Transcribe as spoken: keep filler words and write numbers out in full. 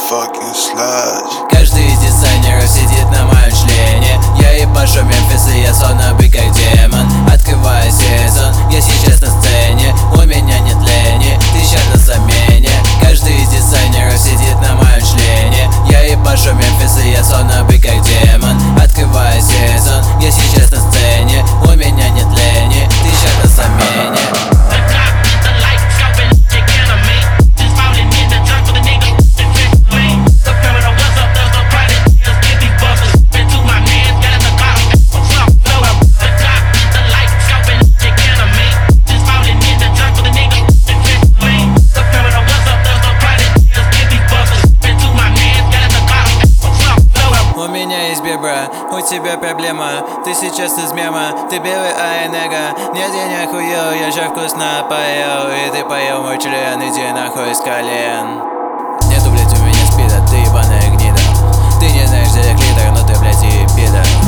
fucking sludge. Каждый из дизайнеров сидит на моем члене. Я ебашу Мемфис, и я словно бы как демон. Открываю сезон, я сейчас на сцене. У меня нет лени, ты щас на замене. Каждый из дизайнеров сидит на моем члене. Я ебашу Мемфис, и я словно бы как демон. Открываю сезон, я сейчас на сцене. У меня нет лени, ты щас на замене. У меня есть бебра, у тебя проблема. Ты сейчас из мема, ты белый айнега. Нет, я не охуел, я же вкусно поел. И ты поел мой член, иди нахуй с колен. Нету, блять, у меня спида, ты ебаная гнида. Ты не знаешь, где клитор, но ты, блять, и пидор.